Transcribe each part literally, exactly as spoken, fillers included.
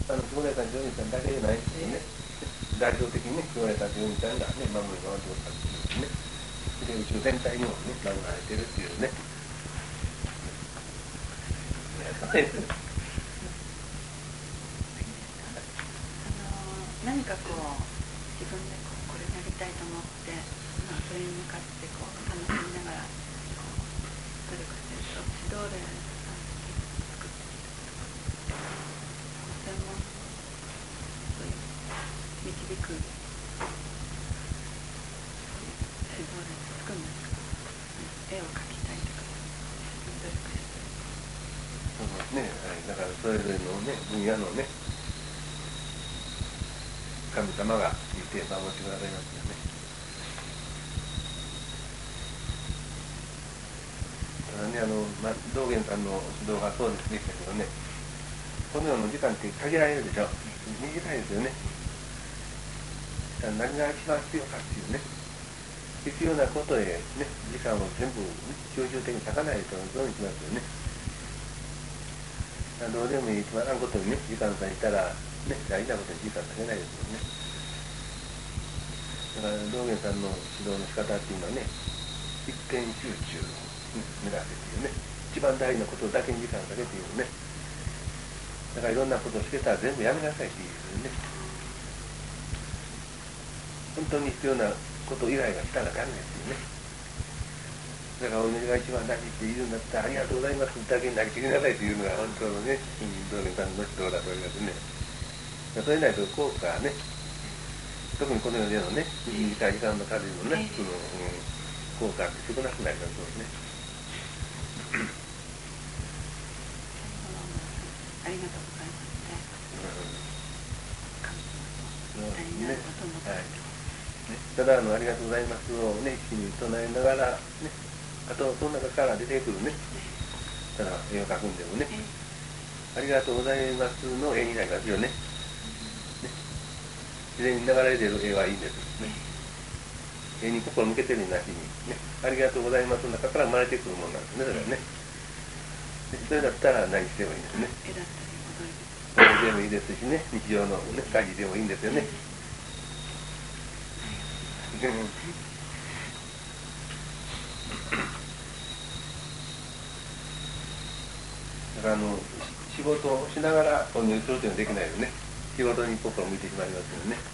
あの守護霊さん、上人さんだけじゃないんですよね。代表的にね、守護霊さん、上人さんがね、守り守っておったんですね。で、宇宙全体にもね、守られてるっていうね。 何かこう自分でこうこれやりたいと思って、まあ、それに向かってこう楽しみながらこう努力してると指導霊さん作ってきたとか、専門そういう導く指導霊つくんですか？絵を描きたいとか努力してる。 そうですね、はい、だからそれぞれのね分野のね神様がいて守ってくださいますよね。ただね、あの、まあ、道元さんの指導がそうでしたけどね、この世の時間って限られるでしょ。短いですよね。何が一番必要かっていうね、必要なことへね、時間を全部、ね、集中的に割かないとどうにしますよね。どうでもいいつまらんことにね、時間割いたら、ね、大事なことに時間割けないですよね。だから道元さんの指導の仕方っていうのはね、一点集中を目指せっていうね、一番大事なことだけに時間をかけていうね、だからいろんなことをしてたら全部やめなさいっていうね、本当に必要なこと以外がしたらダメですよね。だからお祈りが一番大事って言うんだったら、ありがとうございますだけになりきりなさいっていうのが本当のね、道元さんの指導だと思いますね。それないと効果はね、特にこの世でのね、短い時間の数のね、その、うん、効果って少なくなりますもんね。 ありがとうございますね。神様と一体になることも大事。 ただあのありがとうございますをね、一緒に唱えながらね、あとその中から出てくるね、ただ絵を描くんでもね、ありがとうございますの絵になりますよね。自然に流れている絵はいいんですね。絵に心向けてるなしにね、ありがとうございますの中から生まれてくるものなんですね、それはね。それだったら何してもいいんですね。 絵だったり踊りでもいいですしね、日常のね、家事でもいいんですよね。だからあの仕事をしながらお祈りするというのはできないよね。仕事に心を向いてしまいますよね。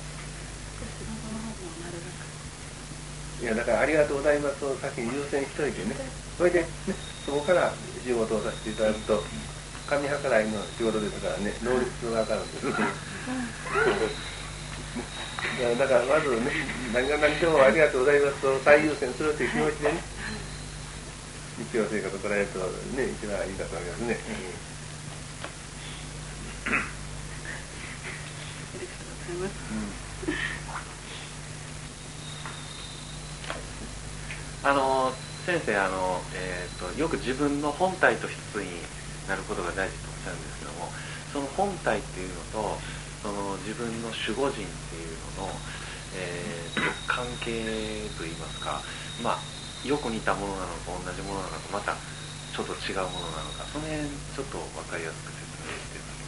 いやだからありがとうございますを先に優先しといてね、それで、ね、そこから仕事をさせていただくと、神計らいの仕事ですからね、能率が分かるんです。だからまずね、何が何でもありがとうございますと最優先するという気持ちでね、日常生活を捉えるとね、一番いいんだと思いますね。 あの先生あの、えー、とよく自分の本体と一つになることが大事とおっしゃるんですけども、その本体っていうのとその自分の守護神っていうのの、えー、と関係といいますか、まあよく似たものなのか同じものなのか、またちょっと違うものなのか、その辺ちょっと分かりやすく説明していただ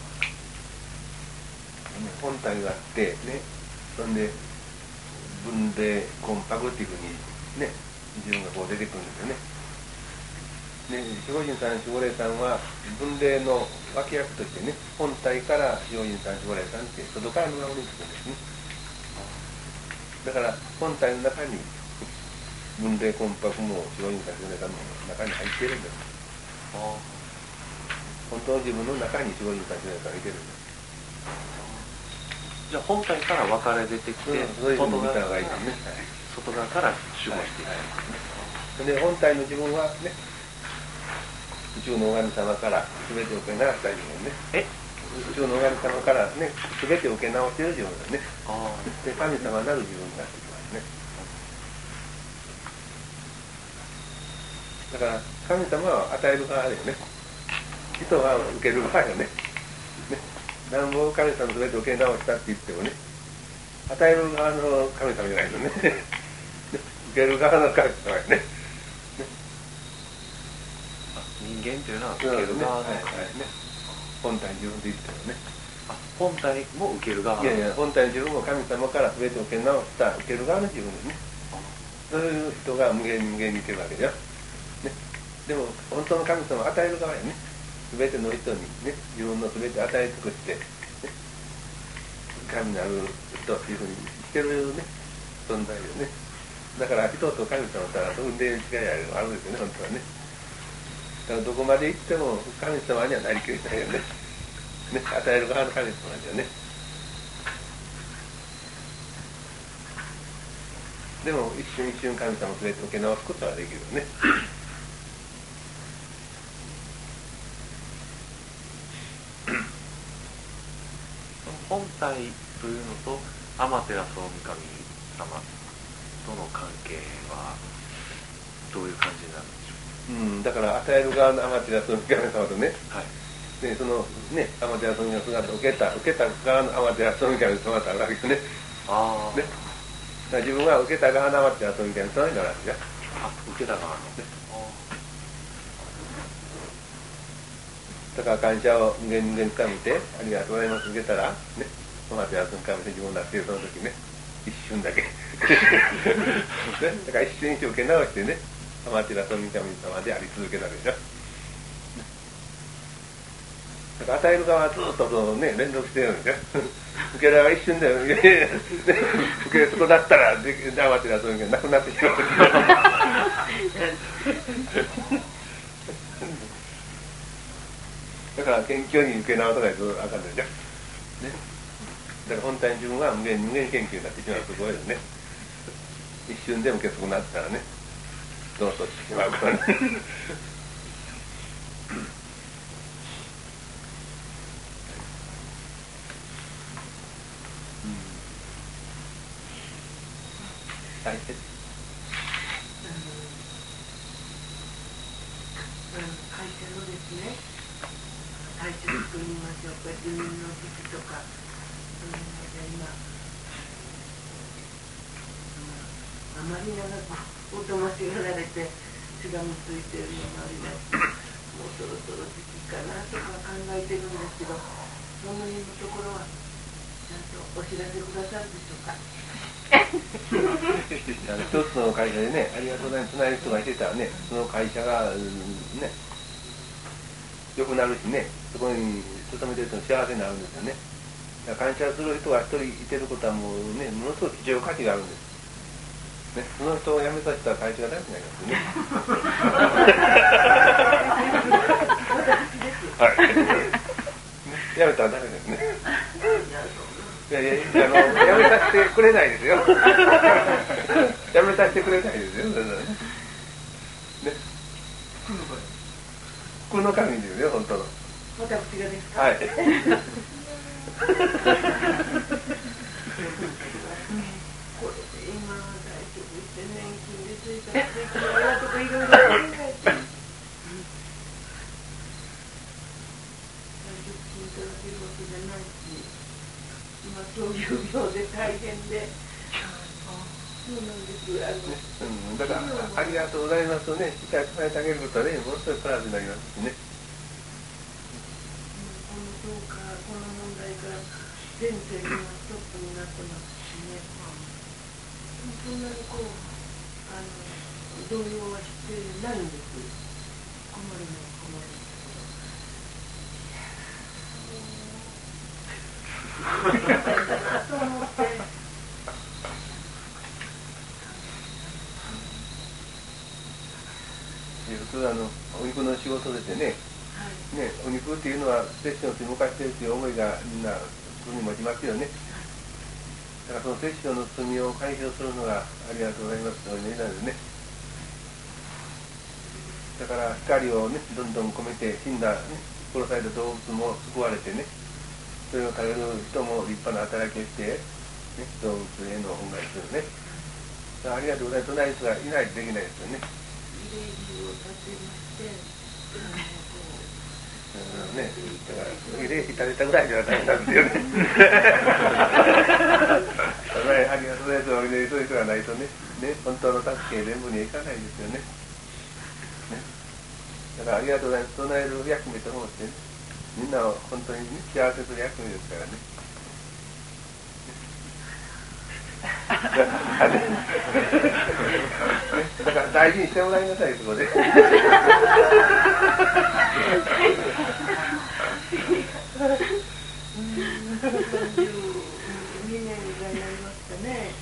けますか。 本体があってね、そんで分霊魂魄っていうふうにね、自分がこう出てくるんですよね。で、守護神さん、守護霊さんは分霊の脇役としてね、本体から守護神さん、守護霊さんって外から見守りに来るんですね。だから本体の中に分霊魂魄も守護神さん、守護霊さんの中に入っているんです。本当の自分の中に守護神さん、守護霊さんがいてるんです。 じゃあ本体から分かれ出てきて、 うん、そういうふうに見た方がいいですね。 外側から守護していく、 はいはい、で本体の自分はね、宇宙の女神様から全てを受け流した自分ね。え宇宙の女神様からね、全てを受け直している自分ですね。あで神様なる自分になってきますね。だから神様は与える側だよね。人は受ける側よね。ね、何も神様全て受け直したって言ってもね、与える側の神様じゃないのね。受ける側の神様やね。 人間というのは受ける側の、 ね、はいはいね、本体自分で言ってもね。 あ、本体も受ける側。 いやいや、本体の自分も神様から全てを受け直した受ける側の自分ですね。そういう人が無限に無限にいてるわけじゃ、ね、でも本当の神様を与える側やね。全ての人にね、自分の全て与え尽くして、ね、神なる人っていうふうにしてるね、存在よね。だから人と神様とは運命の違いがあるんですよね、本当はね。だからどこまで行っても神様にはなりきれないよね。ね、与える側の神様にはね。でも一瞬一瞬神様を全て受け直すことはできるよね。 本体というのと天照大神様との関係はどういう感じになるんでしょう。 うん、だから与える側の天照大神様とね、 はい、 でそのね天照大神の姿を受けた受けた側の天照大神様とあるわけですね。ああ。ね、だから自分は受けた側の天照大神様になるわけじゃ。 あ、受けた側の。ね、 だから感謝を無限無限に深めて、ありがとうございます受けたら、ね、天照大神深めて自分になっているその時ね、一瞬だけ。ね、だから一瞬一瞬受け直してね、天照大神様であり続けたわけでしょ。だから与える側はずっとその、ね、連続してるんですよ。受ける側は一瞬で、受けるそこだったら、天照大神がなくなってしまう。だから謙虚に受け直さないとあかんのじゃん。ね。だから本体の自分は無限に無限謙虚になってしまうところですね。一瞬でも受け損なったらね、どうとしてしまうからね。大切。 会社のですね、体調といいましょうか、自分の時期とか、そういうので今、あまり長くおとましがられて、血がむついているのもありますし、もうそろそろ時期かなとか考えてるんですけど、その辺のところは、ちゃんとお知らせくださるでしょうか。 一つの会社でね、ありがとうございます、つなる人がいてたらね、その会社が、うん、ね、良くなるしね、そこに勤めてる人の幸せになるんですよね。だから感謝する人が一人いてることはもうね、ものすごく貴重価値があるんです。ね、その人を辞めさせたら会社が大事になりますよね。はい。辞めたらダメですね。いやいや、あの、やめさせてくれないですよ。やめさせてくれないですよ。ね。福の神ですよ、本当の。 私がですか。 はい。 そういう病で大変で、そうなんです。 うん、だからありがとうございますとね、しっかり伝えてあげることはね、ものすごいプラスになりますしね。 このどうかこの問題から全世がストップになってますしね。そんなにこうあの動揺は必要ないんです。困るのは困る。そう思って。 普通あのお肉の仕事ですね、はい、ね、お肉っていうのは摂取の罪を犯しているという思いがみんな国に持ちますよね。だからその摂取の罪を解消するのがありがとうございますという意味なんですね。だから光をねどんどん込めて死んだ、ね、殺された動物も救われてね、それを食べる人も立派な働きをして、ね、動物への恩返しするね。ありがとうございますとない人がいないとできないですよね。 イメージを立てまして、 うんね、だから慰霊碑立てたぐらいでは大変なんですよね。ありがとうございます。お祈りする人がないとね、ね、本当の助け全部にはいかないですよね。ね、だからありがとうございます。唱える役目と思ってね、 みんなを本当に、ね、幸せする役目ですからね。だから大事にしてもらいなさい、そこで。 にねんぐらいになりましたね。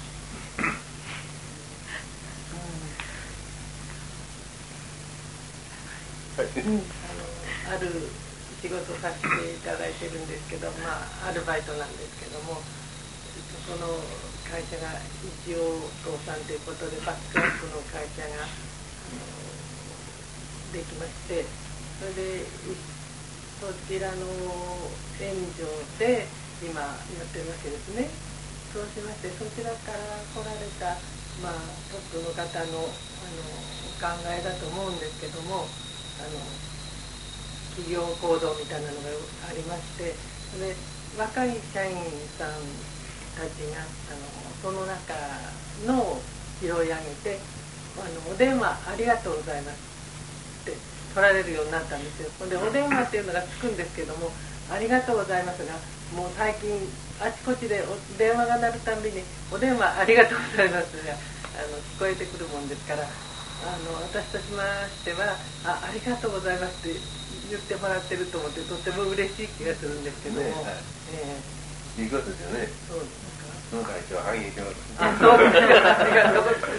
うん、あのある仕事させていただいてるんですけど、まあアルバイトなんですけども、その会社が一応倒産ということでバックアップの会社があのできまして、それでそちらの援助で今やってるわけですね。そうしまして、そちらから来られた、まあ、トップの方の、あのお考えだと思うんですけども、あの企業行動みたいなのがありまして、で若い社員さんたちがあのその中のを拾い上げて、あのお電話ありがとうございますって取られるようになったんですよ。でお電話っていうのがつくんですけども、ありがとうございますが、もう最近あちこちでお電話が鳴るたんびにお電話ありがとうございますがあの聞こえてくるもんですから、あの私としましては あ, ありがとうございますって言ってもらってると思って、とっても嬉しい気がするんですけども、ね、はい、 えー、いいことですよね。 そうですか。 その会社は反映します。 あ、そうですか。ありがとうございます。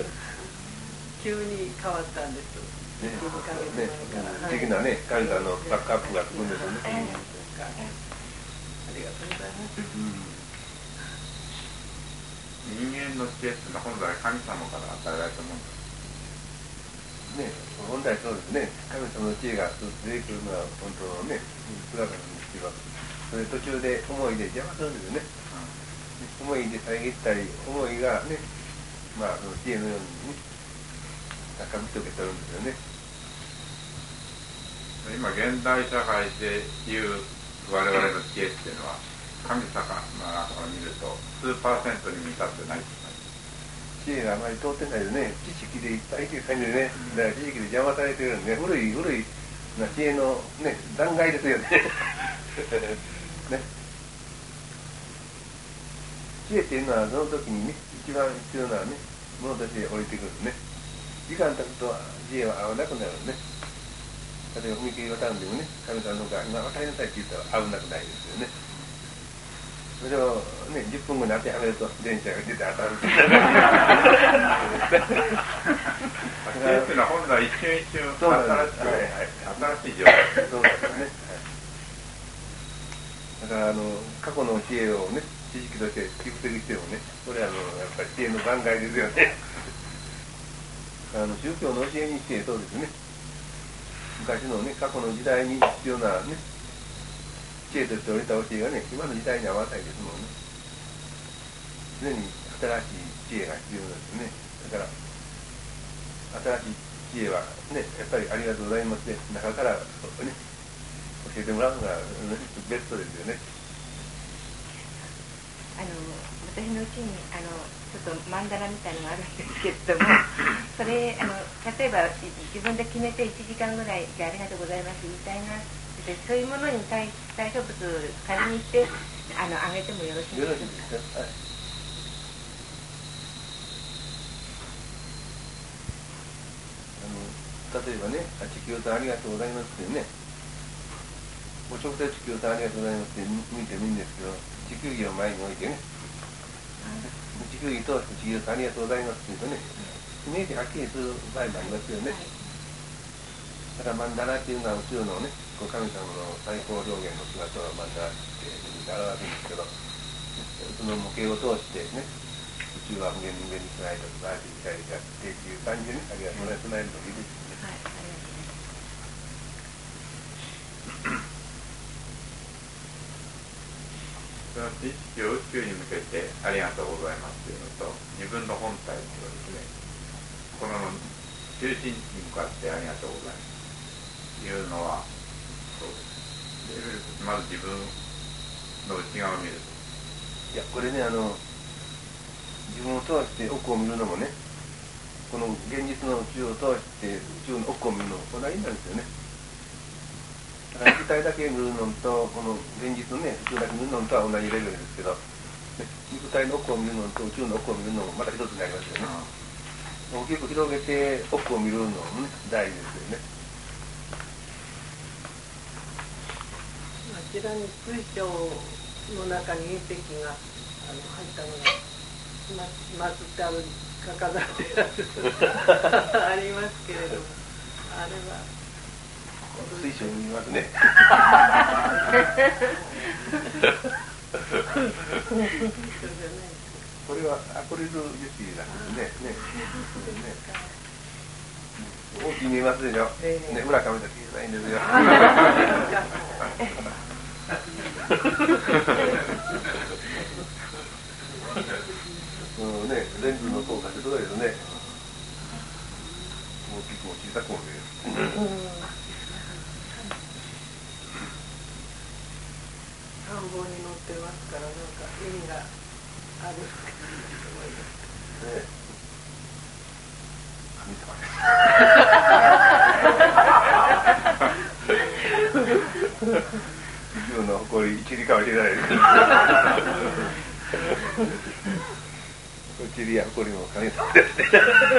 急に変わったんです。ね、ね、 素敵なね、彼らのバックアップがつくんですよね。 ありがとうございます。うん、 人間の知恵っていうのは本来神様から与えられたものです。 ね、本来そうですね。神様の知恵が出てくるのは本当のね、姿なんですけど、それ途中で思いで邪魔するんですよね。うん、思いで遮ったり、思いがね、まあその知恵のようにね、高みとけてるんですよね。 今現代社会でいう我々の知恵っていうのは神様から見ると数パーセントに満たってないですか。 知恵があまり通ってないでね、知識でいっぱいっていう感じでね、だから知識で邪魔されてるんで、古い古いな知恵のね、残骸ですよね。ね、知恵っていうのはその時にね、一番必要なね、ものとして降りてくるんですね。時間経つと知恵は合わなくなるんですね。例えば踏切渡るんでもね、神様の方が今渡りなさいって言ったら危なくないですよね。それをね、じゅっぷんごに当てはめると電車が出て当たるっていう。 知恵っていうのは本来一瞬一瞬新しく、新しい状態。 そうですね。だからあの過去の知恵をね、知識として蓄積してもね、これはあのやっぱり知恵の段階ですよね。あの宗教の教えにしてそうですね。昔のね、過去の時代に必要なね、知恵として降りた教えがね、今の時代に合わないですもんね。常に新しい知恵が必要なんですね。だから新しい知恵はね、やっぱりありがとうございますね、中からね、教えてもらうのが、ね、ベストですよね。 あの私のうちにあのちょっと曼荼羅みたいなのがあるんですけれども、それあの例えば自分で決めていちじかんぐらいじゃあありがとうございますみたいな、そういうものに対対象物仮にしてあのあげてもよろしいですか。はい、 あの例えばね、地球さんありがとうございますってね、もう直接地球さんありがとうございますって見てもいいんですけど、地球儀を前に置いてね、地球儀通して地球さんありがとうございますって言うとね、イメージはっきりする場合もありますよね。だから曼荼羅っていうのは宇宙のね、神様の最高表現の姿を曼荼羅って表すんですけど、その模型を通してね、宇宙は無限無限につないだ素晴らしい世界であってっていう感じでね、ありがとうございます。つないでもいいですよね。はい、ありがとうございます。 その知識を宇宙に向けてありがとうございますというのと、自分の本体というですね、この中心に向かってありがとうございますというのはそうです。まず自分の内側を見ると。 いや、これね、あの自分を通して奥を見るのもね、この現実の宇宙を通して宇宙の奥を見るのも同じなんですよね。だか肉体だけ見るのとこの現実のね宇宙だけ見るのとは同じレベルですけど、肉体の奥を見るのと宇宙の奥を見るのもまた一つになりますよね。大きく広げて奥を見るのも、ね、大事ですよね。 あちらに水晶の中に隕石があの入ったのがま祀ってあるか飾ってあるありますけれども、あれは水晶に見ますね。これはアクリル樹脂なんですね。ね、ね、大きい見えますでしょ。ね、裏かめたら小さいんですよ。うんね、レンズの効果ってすごいですね。大きくも小さくも見える。 田んぼに乗ってますから、なんか意味があるって思います。 ね、神様です。自分の誇り一理かもしれないです。一理や誇りも神様ですね。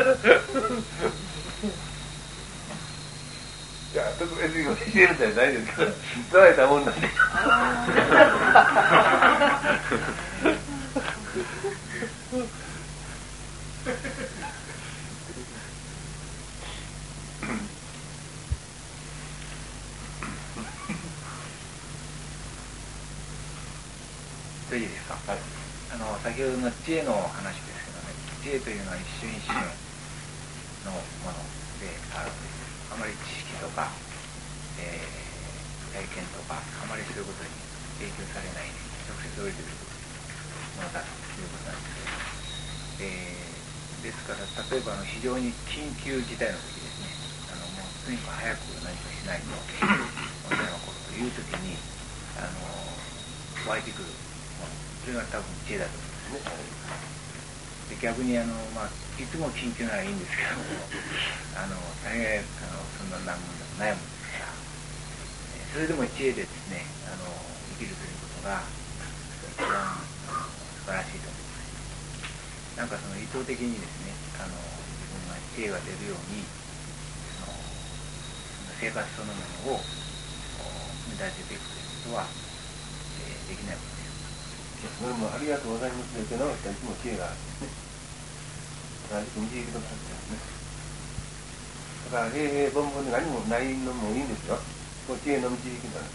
いや、特別に教えるんじゃないですけど、捉えたもんなんで。 いいですか。はい、あの先ほどの知恵の話ですけどね、知恵というのは一瞬一瞬のものであるんです。あまり知識とか、えー、体験とかあまりそういうことに影響されないで直接降りてくるものだということなんですけど、えー、ですから例えばあの非常に緊急事態の時ですね、あのもうとにかく早く何かしないと問題が起こるという時にあの湧いてくる。それが多分知恵だと思うんですね。で逆にあの、まあ、いつも緊急ならいいんですけどもあの大変あのそんな何も悩むんですから、それでも知恵でですねあの生きるということが一番素晴らしいと思います。なんかその意図的にですねあの自分が知恵が出るようにその生活そのものを目立てていくということは、えー、できないことです。 それもありがとうございますというのは、いつも知恵があるんですね。同じく導きのはずですね。だから、平平凡凡で何もないのもいいんですよ。こう知恵の導きなんです。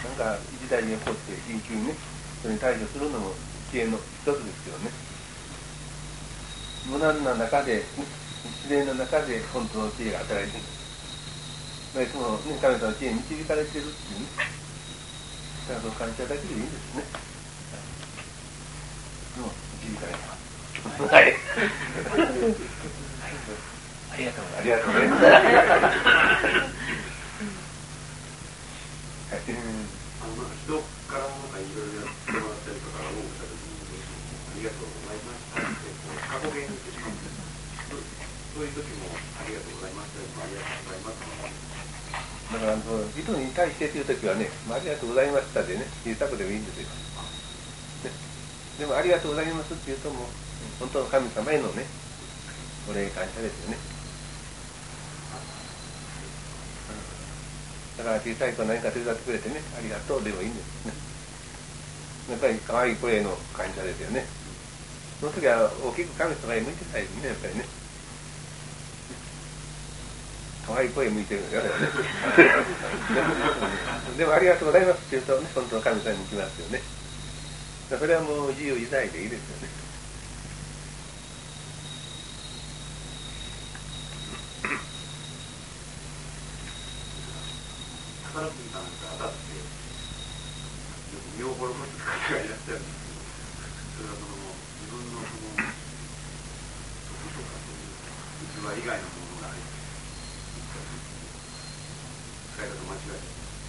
なんか、一代に起こって緊急にね、それに対処するのも知恵の一つですけどね。無難な中で、ね、自然の中で本当の知恵が働いている。いつもね、神様の知恵に導かれているっていうね。だから感謝だけでいいんですね。もう一時間やります。はい。ありがとうございます。ありがとうございます。はい。 あのなんか人からなんかいろいろやってもらったりとか思うた時にありがとうございましたってこう過去形にしてしまうんです。そういう時もありがとうございましたありがとうございます。 だから人に対してというときはね、ありがとうございましたでね、小さくでもいいんですよ。ね、でもありがとうございますっていうともう本当の神様へのね、お礼感謝ですよね。だから小さい子何か手伝ってくれてね、ありがとうでもいいんですね。やっぱり可愛い声の感謝ですよね。その時は大きく神様へ向いてないですね、やっぱりね。可愛い声向いてるんですよね。でもありがとうございますって言うとね、本当の神様に行きますよね。それはもう自由自在でいいですよね。 宝くじかなんか当たってよく身を滅ぼす方がいらっしゃるんですけど、それはその自分のその徳とかそういう器以外のものが入って使い方間違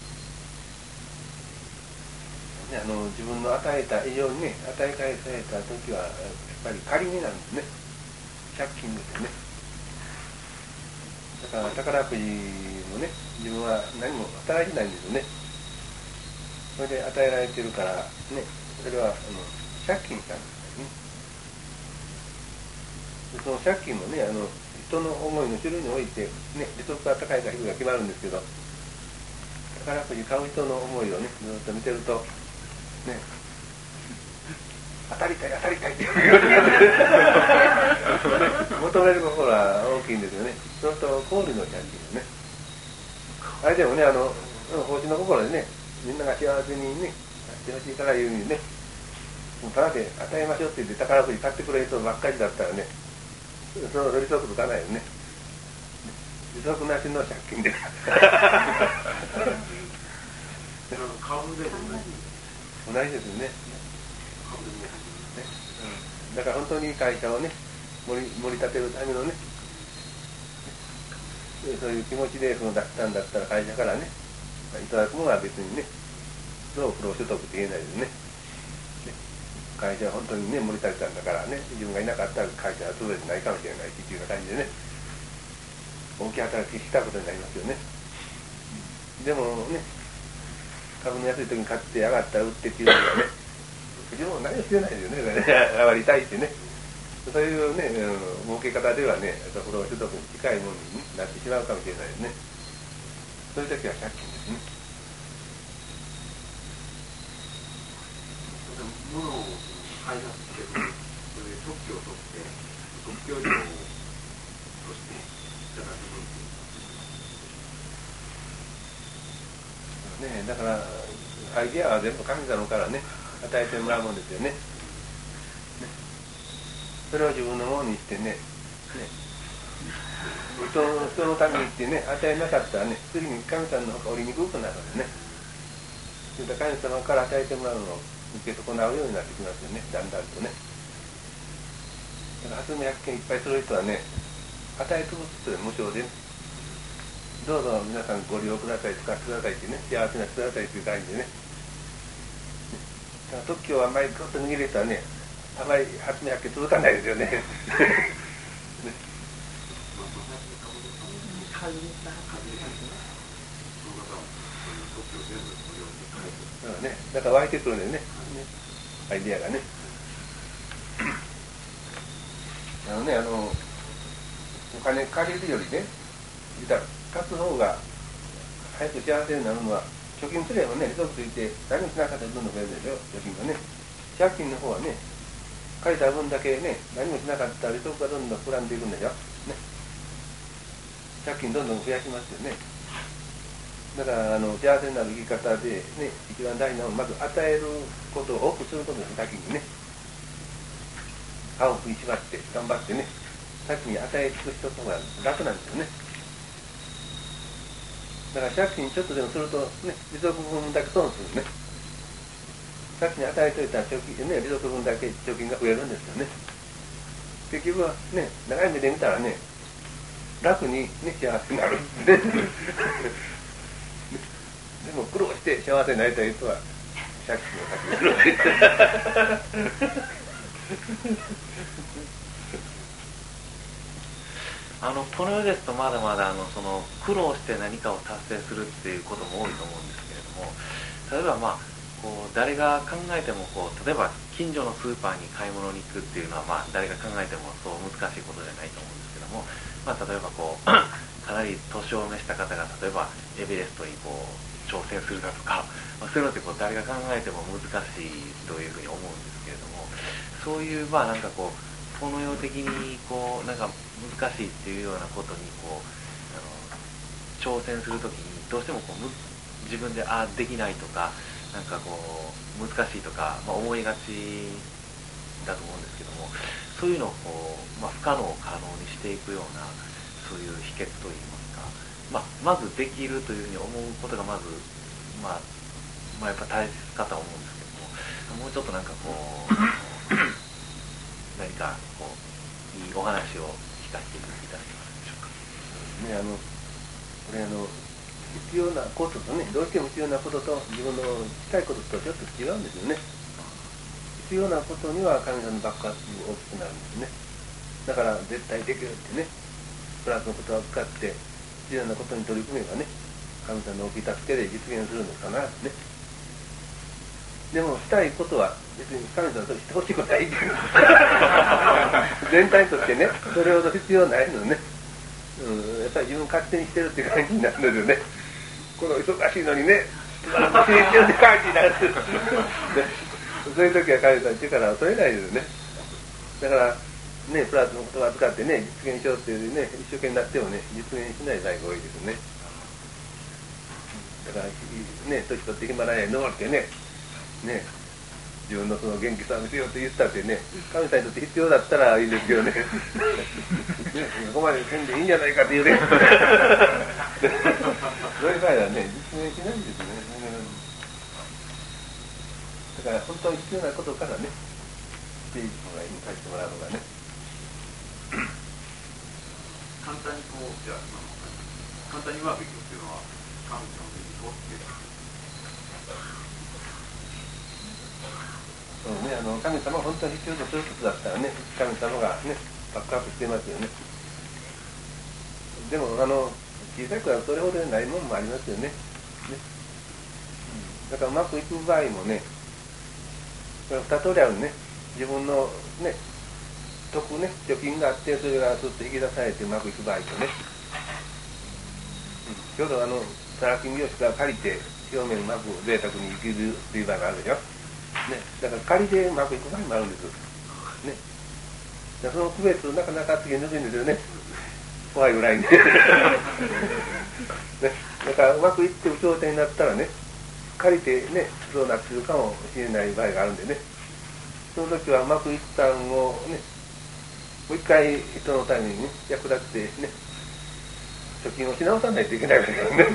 えてあの自分の与えた以上にね、与え返された時はやっぱり借りになんですね。借金ですよね。だから宝くじもね、自分は何も働いてないんですよね。それで与えられてるからね、それはあの借金したんですね。でその借金もね、あの人の思いの種類においてね、利息が高いか低いか決まるんですけど、宝くじ買う人の思いをね、ずっと見てるとね、当たりたい当たりたいっていう気持ちが求める心は大きいんですよね。そうすると氷の借金ですね。あれでもね、あの奉仕の心でね、みんなが幸せにねしてほしいから言うにね、ただで与えましょうって言って宝くじ買ってくれる人ばっかりだったらね、その利息つかないよね。利息なしの借金です。 株でもね、 同じですよね。だから本当に会社をね盛り、盛り立てるためのね、そういう気持ちでその出したんだったら会社からね、いただくものは別にね、どう不労所得って言えないですね。会社は本当にね、盛り立てたんだからね、自分がいなかったら会社は潰れてないかもしれないしっていうような感じでね、大きい働きしたことになりますよね。でもね、株の安い時に買って上がったら売ってっていうのはね、自分も何もしてないですよね、上がりたいってね。そういうね、儲け方ではね、不労所得に近いものになってしまうかもしれないですね。そういう時は借金ですね。 物を開発してそれで特許を取って特許料としていただく分ね、だからアイデアは全部神様からね与えてもらうもんですよね。ね、それを自分のものにしてね、ね、人の人のためにってね与えなかったらね、次に神様の方が降りにくくなるんですね。それで神様から与えてもらうのを受け損なうようになってきますよね、だんだんとね。だから発明発見いっぱいする人はね、与え潰すという無償で、ね、どうぞ皆さんご利用ください、使ってくださいってね、幸せなしてくださいっていう感じでね。だから特許をあんまりグッと握る人はね、あまり発明発見続かないですよね。ね、ね、だから湧いてくるんだよね、アイディアがね。あのね、あのお金借りるよりね、貸す方が早く幸せになるのは、貯金すればね、利息ついて何もしなかったらどんどん増えるでしょ、貯金がね。借金の方はね、借りた分だけね、何もしなかったら利息がどんどん膨らんでいくんでしょ、ね、借金どんどん増やしますよね。だからあの幸せになる生き方でね、一番大事なのはまず与えることを多くすることです。先にね、歯を食いしばって頑張ってね、先に与え尽くしとった方が楽なんですよね。だから借金ちょっとでもするとね、利息分だけ損するね。先に与えといたら貯金、ね、利息分だけ貯金が増えるんですよね。結局はね、長い目で見たらね、楽にね、幸せになるんですね。でも苦労して幸せになりたい人は借金を先にする。 あのこの世ですとまだまだあのその苦労して何かを達成するっていうことも多いと思うんですけれども、例えばまあこう誰が考えてもこう例えば近所のスーパーに買い物に行くっていうのはまあ誰が考えてもそう難しいことじゃないと思うんですけども、まあ、例えばこうかなり年を召した方が例えばエベレストにこう挑戦するだとか、まあ、そういうのってこう誰が考えても難しいというふうに思うんですけれども、そういうまあなんかこうこの世的にこうなんか難しいっていうようなことにこうあの挑戦するときにどうしてもこうむ自分であできないとかなんかこう難しいとか、まあ、思いがちだと思うんですけども、そういうのをこう、まあ、不可能を可能にしていくようなそういう秘訣といいますか、まあ、まずできるというふうに思うことがまず、まあ、まあやっぱ大切かとは思うんですけども、もうちょっとなんかこう何かこういいお話を聞かせていただけますでしょうか。 ね、あのこれあの必要なこととね、どうしても必要なことと自分のしたいこととちょっと違うんですよね。必要なことには神様のバックアップが大きくなるんですね。だから絶対できるってね、プラスのことを使って必要なことに取り組めばね、神様の大きい助けで実現するのかなね。でもしたいことは別に神様としてほしいことはいいけど全体としてね、それほど必要ないのね、うん、やっぱり自分勝手にしてるって感じになるんですよね。この忙しいのにね、素晴らしいって感じになるそういう時は神様の力を取れないですよね。だからね、プラスの言葉を使ってね、実現しようっていうね、一生懸命になってもね、実現しない場合が多いですね。だからね、年取ってヒマラヤに登ってね、ね、自分のその元気さを見せようと言ったってね、神様にとって必要だったらいいですけどね、ね、ここまでせんでいいんじゃないかっていうねそういう場合はね、実現しないんですね。だから本当に必要なことからね、していくのがいいにさせてもらうのがね。 簡単にこう、じゃあ今の簡単にうまくいくっていうのは神様の意図っていうそうね、あの神様が本当に必要とすることだったらね、神様がね、バックアップしてますよね。でもあの小さい子はそれほどないものもありますよね。ね、だからうまくいく場合もね、二通りあるね。自分のね、得ね、貯金があってそれがずっと引き出されてうまくいく場合とね、ちょうどあのサラ金業者から借りて表面うまく贅沢に生きるっていう場合があるでしょ。ね、だから借りでうまくいく場合もあるんです。ね、だからその区別なかなかつけ抜くんですよね。怖いぐらいに、ね、だからうまくいってる状態になったらね、借りてね、そうなってるかもしれない場合があるんでね、その時はうまくいったんをね、もう一回人のためにね、役立ってね、貯金をし直さないといけないわけですね。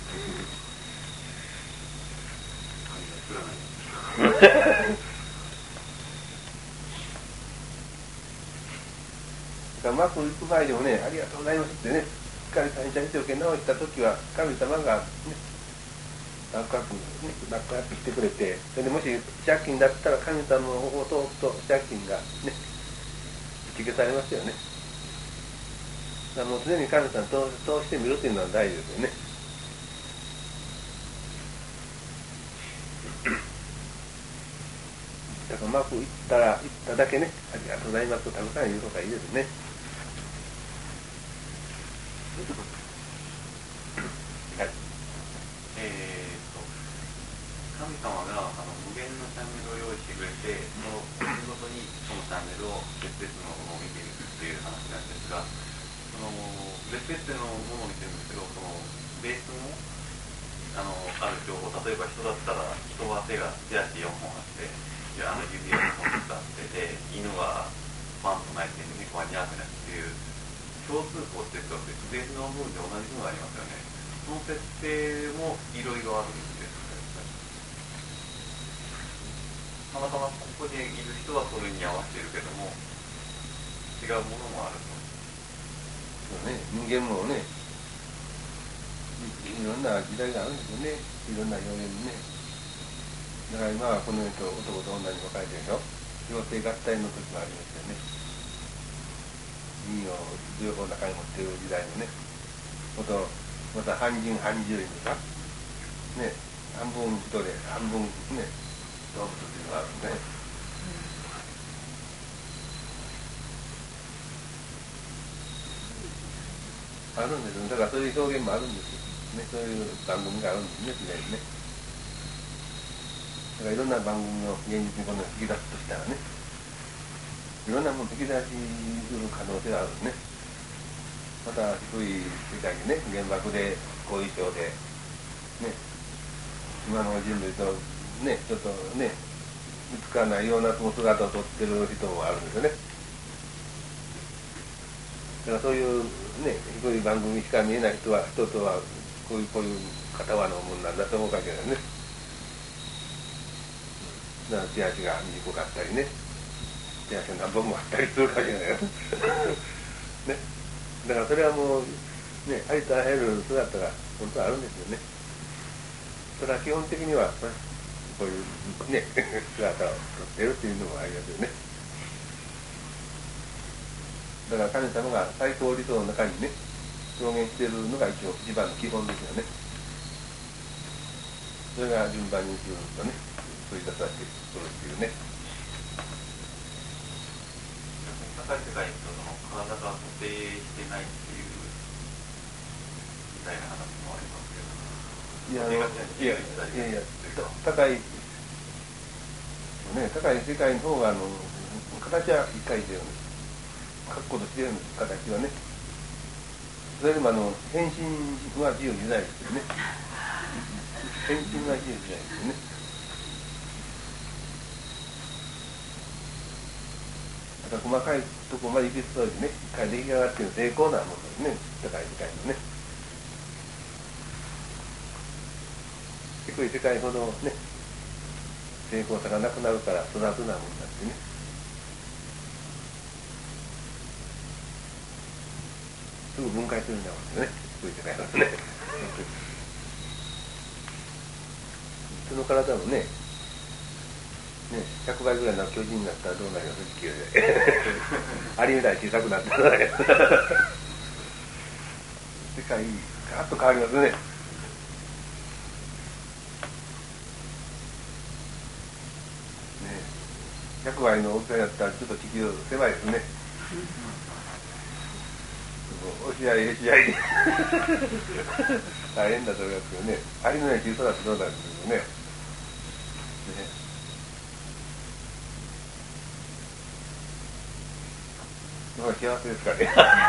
うまくいく場合でもね、ありがとうございますってね、しっかり会社に手を受け直したときは、神様がね、バックアップ、ね、バックアップしてくれて、それでもし借金だったら神様の方を通すと借金がね、打ち消されますよね。だからもう常に神様を通してみるというのは大事ですよね。だからうまくいったら、いっただけね、ありがとうございますとたくさん言うのがいいですね。はい。 えーと、神様があの無限のチャンネルを用意してくれて、その見事にそのチャンネルを別々のものを見ていくという話なんですが、その別々のものを見てるんですけど、そのベースのあのある情報、例えば人だったら人は手が手足よんほんあって、あの指をよんほん使ってて、犬はパンと鳴いて猫はニャーって鳴くっていう共通項っていうと別の部分で同じものがありますよね。その設定もいろいろあるんですけど、たまたまここでいる人はそれに合わせてるけども違うものもあると。 そうね、人間もね、いろんな時代があるんですよね。いろんな表現にね。だから今はこの世と男と女に分かれてるでしょ。両性合体の時もありますよね。人を両方中に持っている時代もね。また、また半人半獣人とか、ね、半分人で半分ね、動物っていうのがあるんでね。あるんですよ。だからそういう表現もあるんですよ。ね、そういう番組があるんですね、時代にね。だからいろんな番組を現実にこの引き出すとしたらね、いろんなものを引き出しする可能性があるんですね。また低い世界にね、原爆で後遺症で、ね、今の人類とね、ちょっとね、見つからないようなその姿を撮ってる人もあるんですよね。だからそういうね、低い番組しか見えない人は、人とはこういう、こういう片輪のものなんだと思うわけだよね。だから手足が短かったりね、手足が何本もあったりするわけだよ。ね。だからそれはもう、ね、ありとあらゆる姿が本当はあるんですよね。それは基本的には、こういうね、姿を撮ってるっていうのもありますよね。だから神様が最高理想の中にね、 表現しているのが一応一番の基本ですよね。それが順番にずっとね取り出させてくるっていうね。 高い世界とその体が固定してないっていうみたいな話もありますけど、 いや、いやいやいや高いね、高い世界の方があの形は一回で確固としてるんです、形はね。それでもあの変身は自由自在ですよね。変身は自由自在ですよね。だから細かいところまで行きつつね、一回出来上がっている成功なものですね、高い世界のね。低い世界ほどね、成功さがなくなるから育つなもんだってね。すぐ分解するんだもんね、低い世界ほどね。人の体もね、ね、ひゃくばいぐらいの巨人になったらどうなるよ、地球で。アリみたいに小さくなったら世界ガラッと変わりますね。ひゃくばいの大きさだったらちょっと地球狭いですね。押し合いへし合いで大変だと思いますけどね。アリのように小さなってどうなるんですけどね。ね、まあ幸せですかね。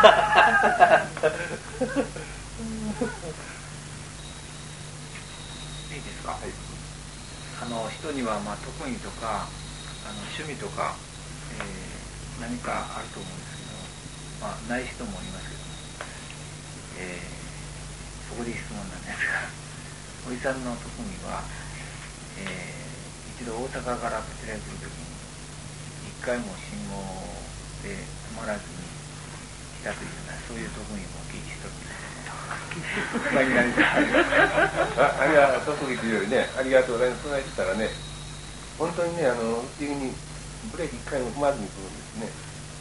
いいですか。はい、あの人にはまあ得意とかあの趣味とか、えー、何かあると思うんですけど、まあ、ない人もいますけど、えー、そこで質問なんですが、おじさんの特技は、えー、一度大阪からこちらへ来るときに一回も信号で止まらずに来たというような、そういう特技もお聞きしております。何々 ああれは特技というよりね、ありがとうございます。そんな言ったらね、本当にね、あの不思議にブレーキ一回も踏まずに来るんですね。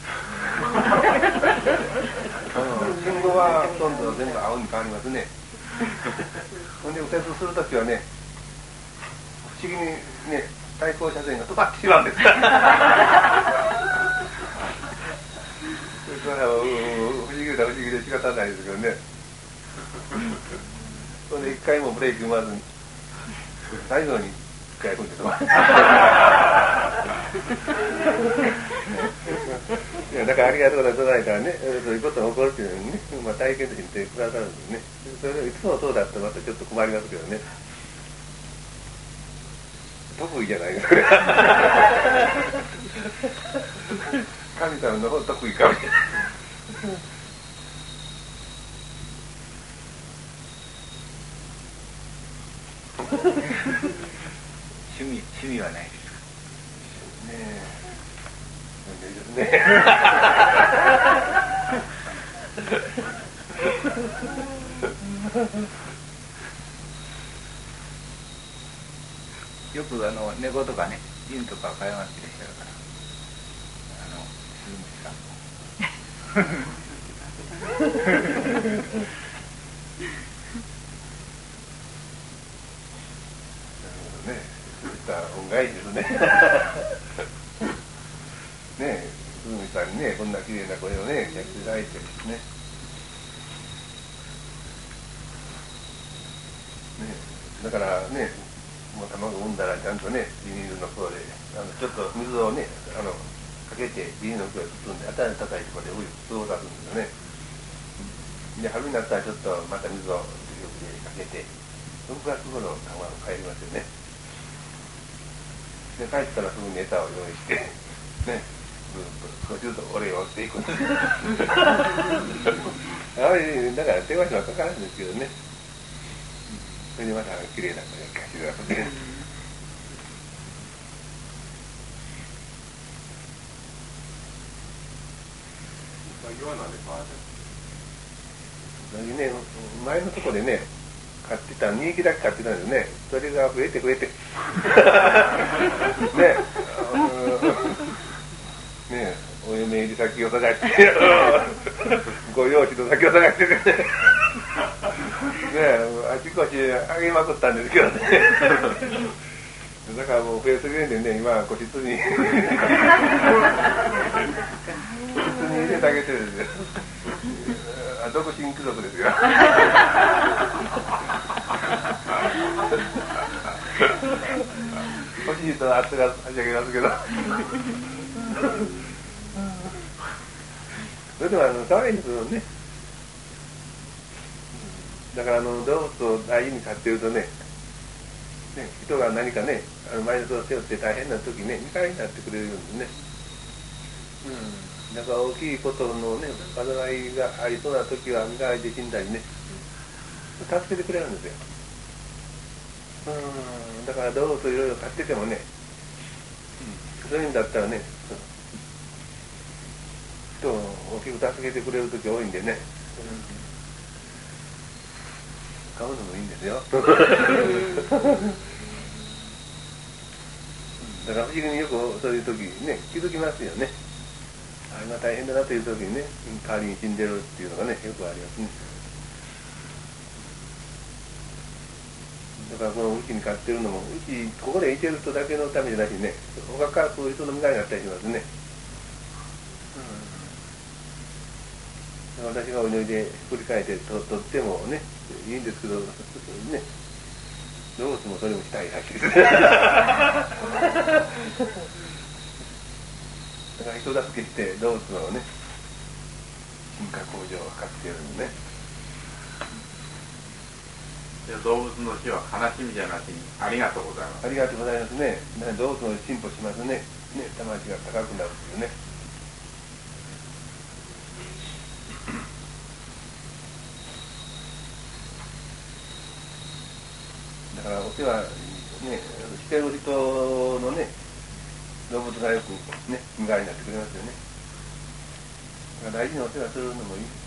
信号はほとんど全部青に変わりますね。ほんで右折するときはね、不思議にね、対向車線が止まってしまうんです。それから不思議だ不思議で仕方ないですけどね。それで一回もブレーキ踏まずに最後に一回踏んで止まる。いやだからありがとうございますからね、そういうことが起こるっていうのにね、まあ、体験としてくださるんですね。それがいつもそうだとまたちょっと困りますけどね。得意じゃないですか。神様の方得意かもしれない。 趣味趣味はないですか。 ねえ。ねよくあの猫とかね、犬とか飼いまっていらっしゃるから、あのするんですか。 ね、そういった恩返しですね。ねえ、鈴見さんにね、こんな綺麗な声をね、やっていただいてですね。ね、だからね、もう卵を産んだらちゃんとね、ビニールの方で、あのちょっと水をね、あのかけてビニールの方で包んで、温かいところでお湯を出すんですよね。で、春になったらちょっとまた水を強くでかけて、ろくがつ頃卵を帰りますよね。で、帰ったらすぐに餌を用意して、ね、少しずつお礼をしていくんです。あまり、だから手間暇かからないんですけどね。それでまた綺麗な声が聞かせてくださって。 うさぎは何で変わるんですか？ うさぎね、前のとこでね、飼ってた、にひきだけ飼ってたんですね。それが増えて増えて。ねえ、ねえ、お嫁名義先を探してご用紙の先を探してねえ、あちこちあげまくったんですけどねだからもう増えすぎるんでね、今は個室に個室に入れてあげてるんです独身貴族ですよ欲しいとあってが差し上げますけどそれでもあの可愛いですよね。だからあの動物を大事に飼っているとね、ね、人が何かね、あのマイナスを背負って大変な時ね、味方になってくれるんですね。うん、だから大きいことのね、災いがありそうな時は味方で死んだりね、助けてくれるんですよ。うん、だから動物をいろいろ飼っててもね、うん、そういうんだったらね、人を大きく助けてくれる時多いんでね、うん、飼うのもいいんですよだから不思議によくそういう時にね、気づきますよね。あれが大変だなという時にね、代わりに死んでるっていうのがね、よくありますね。だからこのうちに飼ってるのも、うちここでいてる人だけのためじゃなしにね、他から来る人の味方になったりしますね。うん、私がお祈りで振り返ってととってもね、いいんですけど、ね、動物もそれもしたいらしいですだから人助けして動物のね、進化向上を図っているんでね。 動物の死は悲しみじゃなしにありがとうございます。 ありがとうございますね。動物の進歩しますね。ね、魂が高くなるっていうね。だからお世話ね、してる人のね、動物がよくね、身代わりになってくれますよね。だから大事にお世話するのもいいですよね。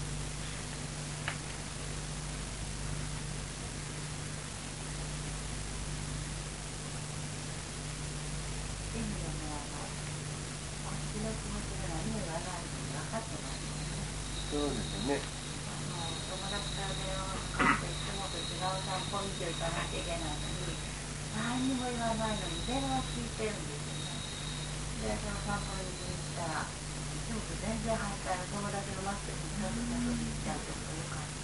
そうですね。 友達から電話がかかっていつもと違う散歩道を行かなきゃいけないのに、何にも言わないのに電話を聞いてるんですよね。で、その散歩道に行ったら、いつもと全然反対の友達のマスクにちょっとちょっと行っちゃうとかよかった。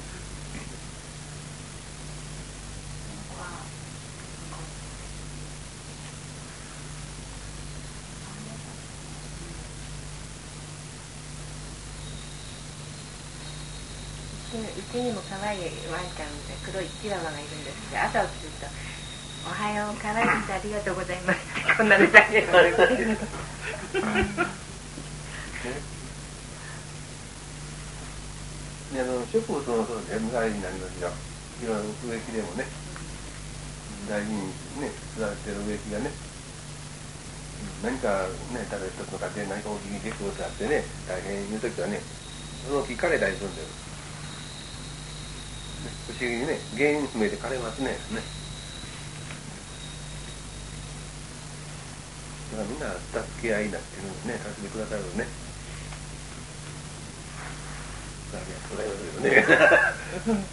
その子はうちにも可愛いワンちゃんで黒いチワワがいるんですけど、朝起きると「おはよう、可愛いです、ありがとうございます」ってこんなネタで言われてるあの植物もそうですね、大事になりますよ。いろいろ植木でもね、大事にね、育ててる植木がね、何かね、例えば一つの家庭に何か大きい出来事があってね、大変いう時はね、その木枯れたりするんだよ。不思議にね、原因不明で枯れますね。ね、だからみんな助け合いになってるんですね、助けてくださるのね。ありがとうございますよね。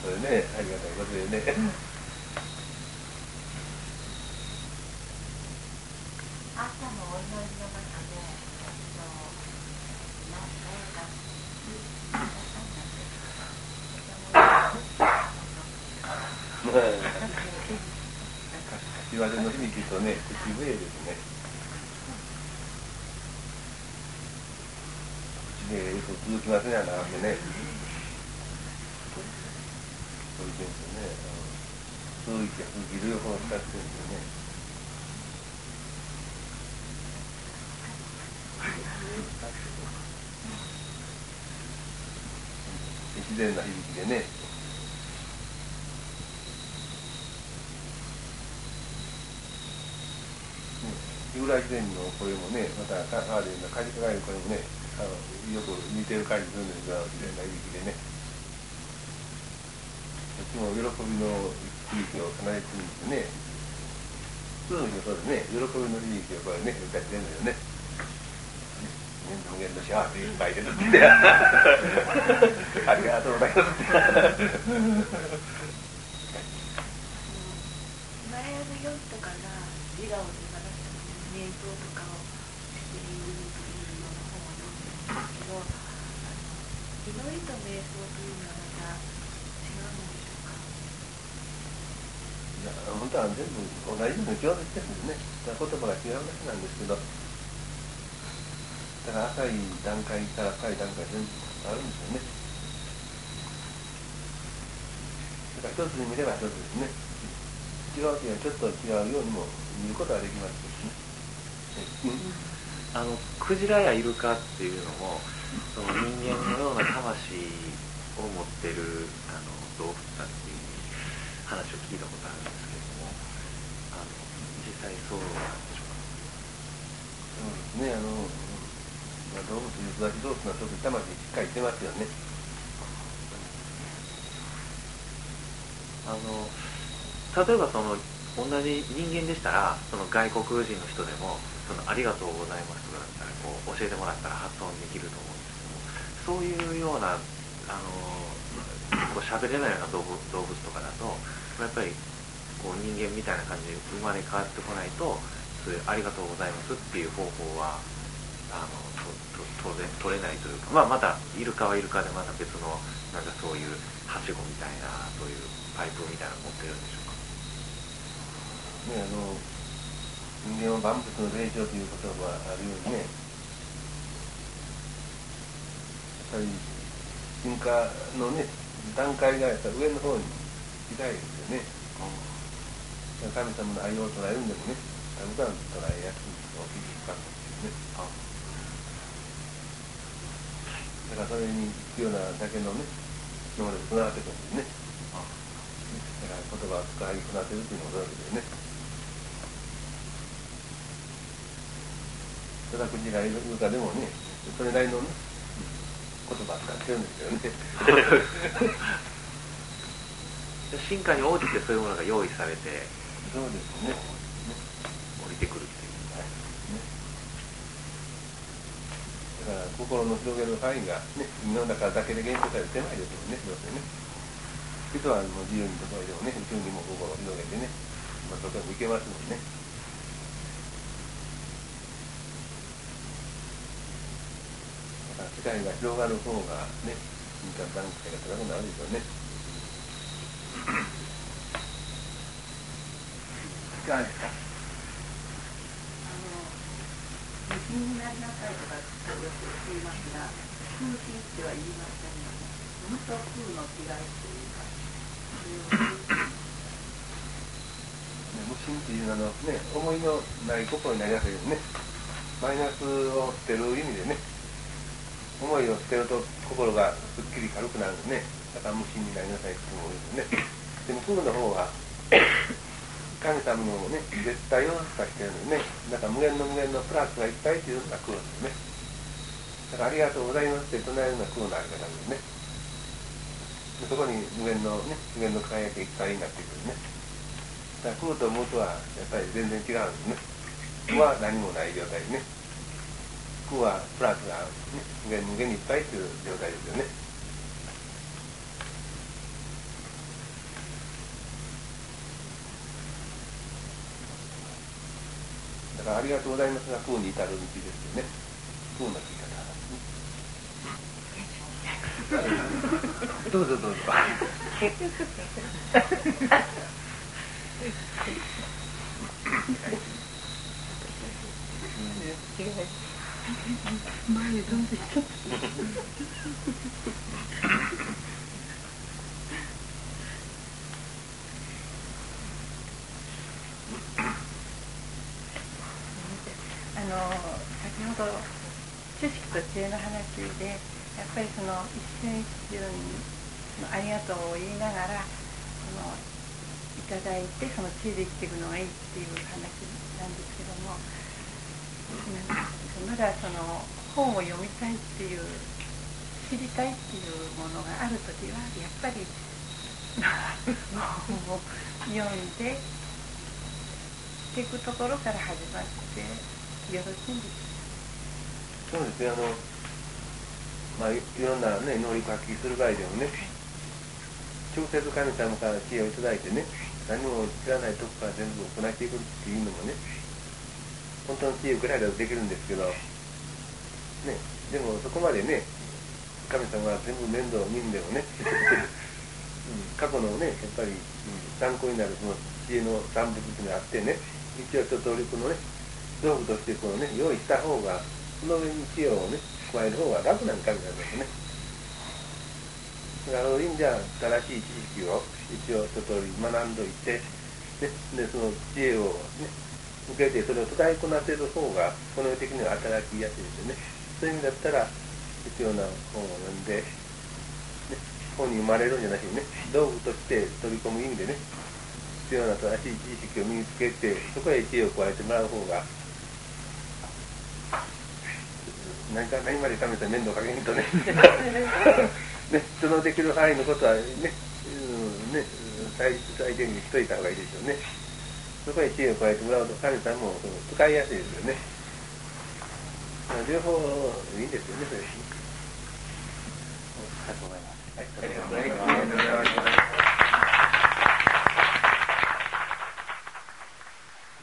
それね、ありがたいことでね。 朝のお祈りの中で、えっと、何か柏手の響きとね、口笛ですね。口笛よく続きますね、長くね。そういう点ですよね。数域や数域両方使ってるんですよね。自然な響きでね。由来自然の声もね、またあれなカジカガエの声もね、あのよく似てる感じするんですが、自然な響きでね。こっちも喜びの響きを奏でてるんですね。普通の人そうですね、喜びの響きをこれね、歌ってるんですよね。無限の幸せいっぱいですってありがとうございますって前の夜とかが自我を手放した瞑想とかをしているというような本を読んでるんですけど、祈りと瞑想というのはまた違うのでしょうか。 いや本当は全部同じような共通してるんですね。言葉が違うだけなんですけど、だから浅い段階から深い段階全部あるんですよね。だから一つに見れば一つですね。違う時はちょっと違うようにも見ることができますですね。 あのクジラやイルカっていうのもその人間のような魂を持ってるあの動物だっていう話を聞いたことあるんですけれども、あの実際そうなんでしょうか。 そうですね。あのまあ、動物、育ち動物の特に魂しっかりしてますよね。 あの例えばその同じ人間でしたらその外国人の人でもそのありがとうございますとかだったらこう教えてもらったら発音できると思うんですけども、そういうようなあのこう喋れないような動物、動物とかだとやっぱりこう人間みたいな感じで生まれ変わってこないとそういうありがとうございますっていう方法はあのとと当然取れないというか、まあ、またイルカはイルカでまた別のなんかそういうはしごみたいなそういうパイプみたいなの持ってるんでしょうか。 ね、あの人間は万物の霊長という言葉があるようにね、やっぱり進化のね段階がやっぱ上の方に近いですよね。うん、神様の愛を捉えるんでもね、たくさん捉えやすい大きい深くですね。だからそれに必要なだけのね能力備わってるんですね。だから言葉を使いこなせるというのもそうですよね。ただクジライルカでもね、それなりの、ね、言葉を使ってるんですよね。 進化に応じてそういうものが用意されて、 そうですね。 降りてくるっていう。 はいね、だから心の広げる範囲がね、身の中だけで限定されてないですもんね、どうせね。人はもう自由にどこへでもね、宇宙にも心を広げてね、まあ、どこでも行けますもんね。だから世界が広がる方がね、民間段階が高くなるでしょうね。いかがですか？ 無心になりなさいとかよく言いますが、空心っては言いませんので、無と空の違いというか、 無心っていうのはね、思いのない心になりやすいですね。マイナスを捨てる意味でね、思いを捨てると心がすっきり軽くなるんですね。だから無心になりなさいって思うんですね。でも空の方は神様のね、絶対を指してるんですね。だから無限の無限のプラスがいっぱいっていうのが空ですね。だからありがとうございますって唱えるのが空のあり方なんですね。でそこに無限のね、無限の輝きがいっぱいになっていくんですね。だから空と無とはやっぱり全然違うんですね。無は何もない状態ですね。空はプラスが、ね、無限無限にいっぱいっていう状態ですよね。 だからありがとうございますが空に至る道ですよね。空の聞き方どうぞどうぞ前へ飛んできたあの先ほど知識と知恵の話でやっぱりその一瞬一瞬のありがとうを言いながらそのいただいてその知恵で生きていくのがいいっていう話なんですけども、まだその本を読みたいっていう知りたいっていうものがあるときはやっぱり本を読んでしていくところから始まってよろしいんですか？ そうですね。あのまあ、いろんな、ね、能力発揮する場合でもね、直接神様から知恵をいただいてね、何も知らないとこから全部行っていくっていうのもね、本当の知恵ぐらいだとできるんですけど、ね、でもそこまでね、神様が全部面倒見んでもね、うん、過去のね、やっぱり、うん、参考になるその知恵の産物っていうのがあってね、一応一通りこのね、道具としてこのね、用意した方が、その上に知恵をね、加える方が楽なんかみたいなですね。だからある意味じゃ正しい知識を一応一通り学んどいて、ね、でその知恵をね、受けてそれを使いこなせる方がこの世的には働きやすいですよね。そういう意味だったら必要な本を読んで、ね、本に生まれるんじゃなしにね、道具として取り込む意味でね、必要な正しい知識を身につけて、そこへ知恵を加えてもらう方が、何か何まで神様面倒かけんとねね、人のできる範囲のことはね、うんね、最最低限にしといた方がいいでしょうね。そこへ知恵を加えてもらうと神様もその使いやすいですよね。両方いいですよね、それ。 ありがとうございます。 はい、ありがとうございます。